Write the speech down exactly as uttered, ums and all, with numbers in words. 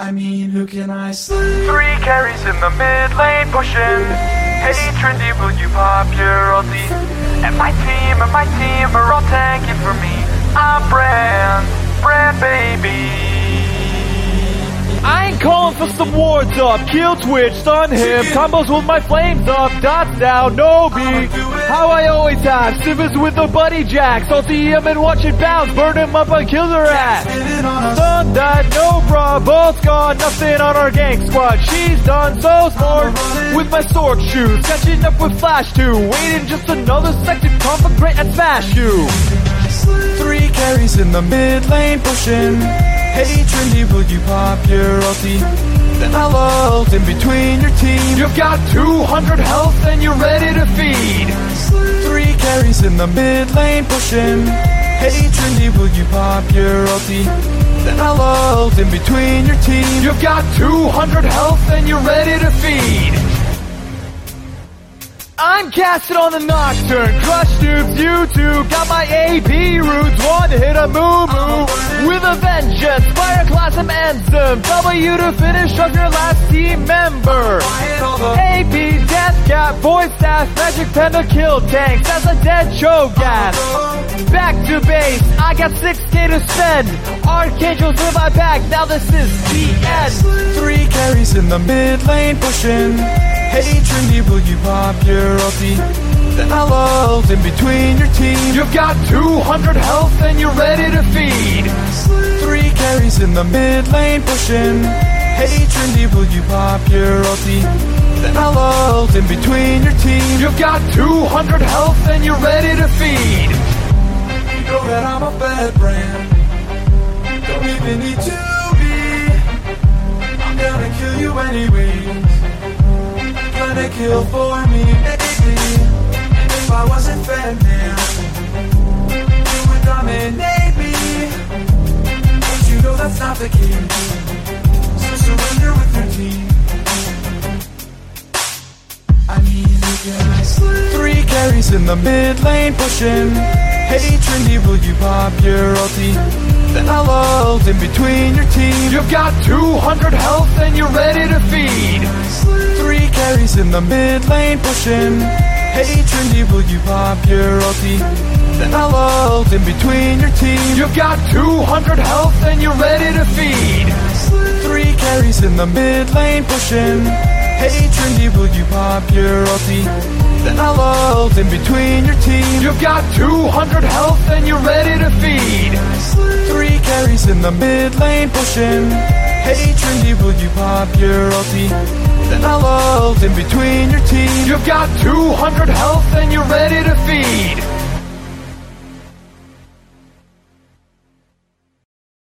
I mean, who can I slay? Three carries in the mid lane pushing. Hey Trinity, will you pop your ulti? And my team, and my team are all tanking for me. I'm Brand, Brand baby. I ain't calling for some wards up. Kill Twitch, stun him. Combos with my flames up. Dots down, no beat. How I always have. Civils with the buddy jacks. I'll see him and watch it bounce. Burn him up and kill their ass. Stun that, no bra. Both gone. Nothing on our gang squad. She's done so smart. With my sword shoes. Catching up with Flash two. Waiting just another sec to conflagrate and smash you. Three carries in the mid lane pushing. Hey Trinity, will you pop your ulti? Then I'll ult in between your team. You've got two hundred health and you're ready to feed. Three carries in the mid lane pushing. Hey Trinity, will you pop your ulti? Then I'll ult in between your team. You've got two hundred health and you're ready to feed. I'm casting on the Nocturne, Crush Noobs, you two, got my A B roots, one hit a moo moo, with a vengeance, Fire Class and Enzym, W to finish off your last team member, A P, Death Cap, Voice Staff, Magic Pen to kill tanks, that's a dead Cho'Gath, back to base, I got six K to spend, Archangels in my back, now this is the end. Three carries in the mid lane pushing. Hey Trinity, will you pop your ulti? Then I'll ult in between your team. You've got two hundred health and you're ready to feed. Three carries in the mid lane pushing. Hey Trinity, will you pop your ulti? Then I'll ult in between your team. You've got two hundred health and you're ready to feed. You know that I'm a bad Brand. Don't even need to be. I'm gonna kill you anyways. Gonna kill for me, baby. And if I wasn't fed now, you would dominate me. But you know that's not the case. So surrender with your team. I mean, who can I slay? Three carries in the mid lane pushing. Hey Trinity, will you pop your ulti? Then I'll ult in between your team. You've got two hundred health and you're ready to feed. Three carries in the mid lane pushing. Hey Trinity, will you pop your ulti? Then I'll ult in between your team. You've got two hundred health and you're ready to feed. Three carries in the mid lane pushing. Hey Trinity, will you pop your ulti? Then I'll ult in between your team. You've got two hundred health and you're ready to feed. Three carries in the mid lane pushing. Hey Trinity, will you pop your ulti? Then I'll ult in between your team. You've got two hundred health and you're ready to feed.